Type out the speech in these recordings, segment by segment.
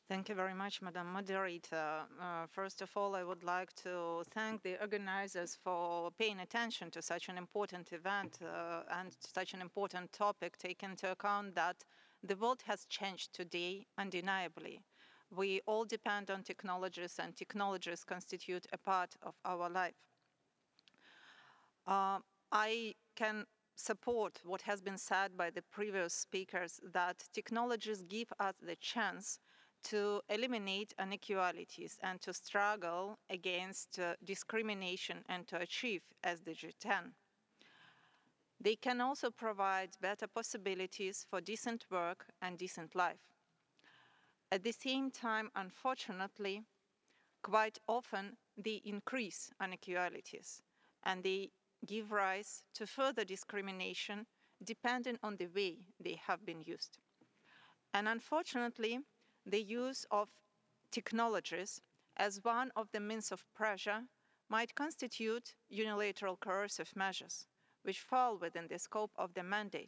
Thank you very much, Madam Moderator. First of all, I would like to thank the organizers for paying attention to such an important event and such an important topic, taking into account that the world has changed today undeniably. We all depend on technologies, and technologies constitute a part of our life. I can support what has been said by the previous speakers, that technologies give us the chance to eliminate inequalities and to struggle against discrimination and to achieve SDG 10. They can also provide better possibilities for decent work and decent life. At the same time, unfortunately, quite often they increase inequalities and they give rise to further discrimination depending on the way they have been used. And unfortunately, the use of technologies as one of the means of pressure might constitute unilateral coercive measures, which fall within the scope of the mandate.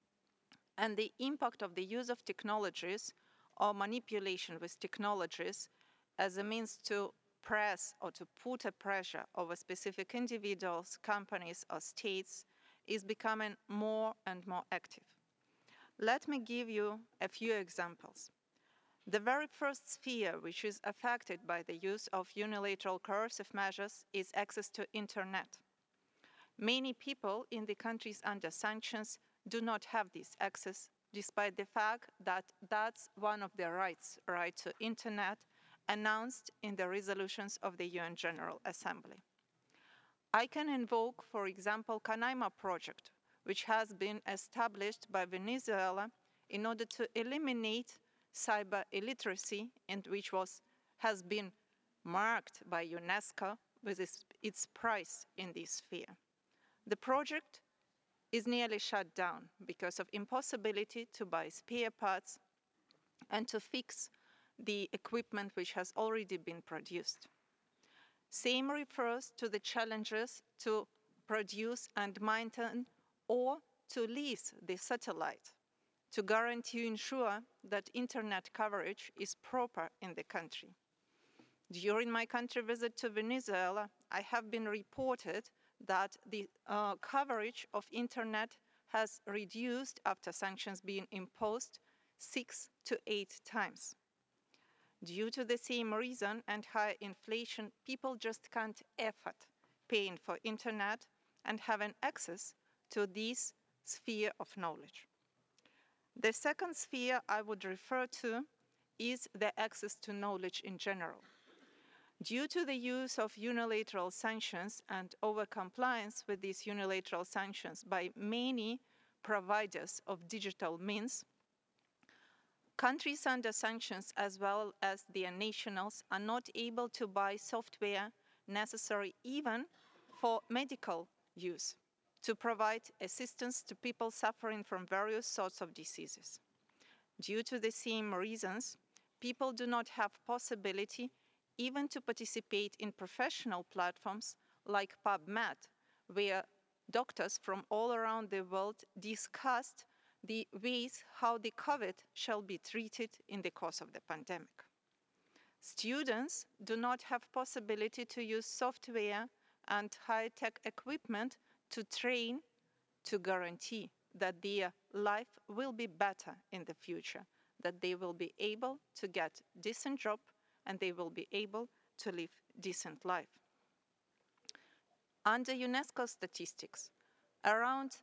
And the impact of the use of technologies or manipulation with technologies as a means to press or to put a pressure over specific individuals, companies, or states is becoming more and more active. Let me give you a few examples. The very first sphere which is affected by the use of unilateral coercive measures is access to internet. Many people in the countries under sanctions do not have this access, despite the fact that that's one of their rights, right to internet, announced in the resolutions of the UN General Assembly. I can invoke, for example, Canaima project, which has been established by Venezuela in order to eliminate cyber illiteracy and which has been marked by UNESCO with its prize in this sphere. The project is nearly shut down because of impossibility to buy spare parts and to fix the equipment which has already been produced. Same refers to the challenges to produce and maintain or to lease the satellite to guarantee ensure that internet coverage is proper in the country. During my country visit to Venezuela, I have been reported that the coverage of internet has reduced after sanctions being imposed 6 to 8 times. Due to the same reason and high inflation, people just can't afford paying for internet and having access to this sphere of knowledge. The second sphere I would refer to is the access to knowledge in general. Due to the use of unilateral sanctions and over-compliance with these unilateral sanctions by many providers of digital means, countries under sanctions as well as their nationals are not able to buy software necessary even for medical use to provide assistance to people suffering from various sorts of diseases. Due to the same reasons, people do not have possibility even to participate in professional platforms like PubMed, where doctors from all around the world discussed the ways how the COVID shall be treated in the course of the pandemic. Students do not have possibility to use software and high-tech equipment to train to guarantee that their life will be better in the future, that they will be able to get decent job and they will be able to live decent life. Under UNESCO statistics, around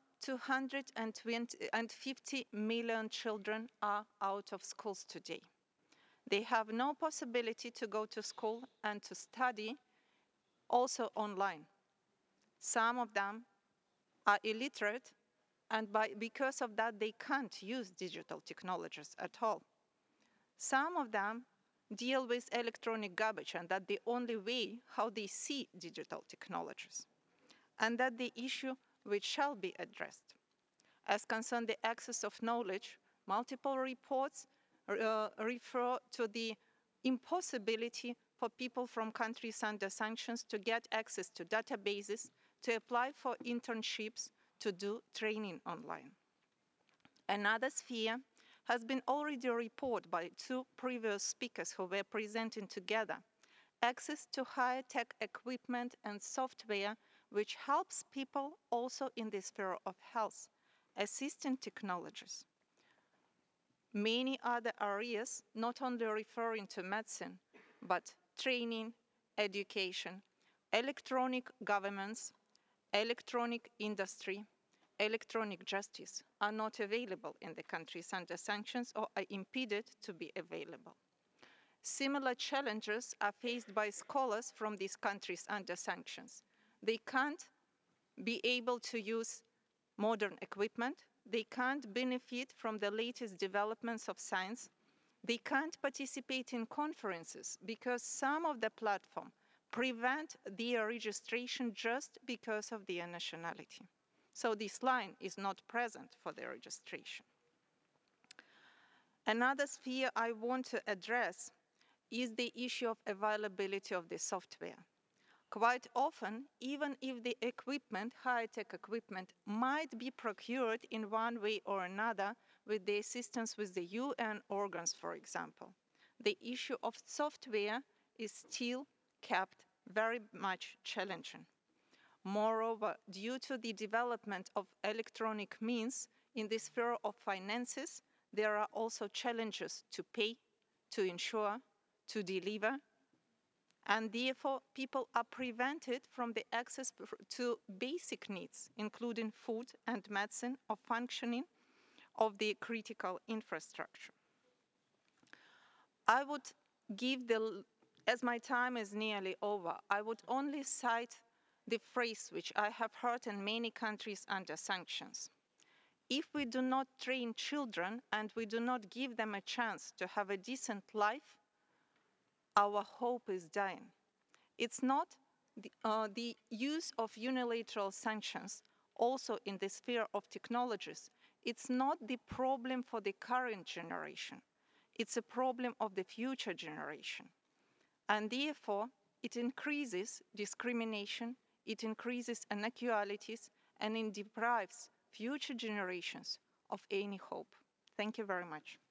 250 million children are out of schools today. They have no possibility to go to school and to study also online. Some of them are illiterate and because of that they can't use digital technologies at all. Some of them deal with electronic garbage and that the only way how they see digital technologies. And that the issue which shall be addressed. As concerned the access of knowledge, multiple reports refer to the impossibility for people from countries under sanctions to get access to databases, to apply for internships, to do training online. Another sphere has been already reported by two previous speakers who were presenting together. Access to high-tech equipment and software which helps people also in the sphere of health, assisting technologies. Many other areas, not only referring to medicine, but training, education, electronic governments, electronic industry, electronic justice are not available in the countries under sanctions or are impeded to be available. Similar challenges are faced by scholars from these countries under sanctions. They can't be able to use modern equipment. They can't benefit from the latest developments of science. They can't participate in conferences because some of the platforms prevent their registration just because of their nationality. So this line is not present for their registration. Another sphere I want to address is the issue of availability of the software. Quite often, even if the equipment, high-tech equipment, might be procured in one way or another with the assistance with the UN organs, for example, the issue of software is still kept very much challenging. Moreover, due to the development of electronic means in the sphere of finances, there are also challenges to pay, to ensure, to deliver, and therefore people are prevented from the access to basic needs, including food and medicine or functioning of the critical infrastructure. I would give as my time is nearly over, I would only cite the phrase which I have heard in many countries under sanctions. If we do not train children and we do not give them a chance to have a decent life, our hope is dying. It's not the use of unilateral sanctions also in the sphere of technologies. It's not the problem for the current generation. It's a problem of the future generation. And therefore, it increases discrimination, it increases inequalities, and it deprives future generations of any hope. Thank you very much.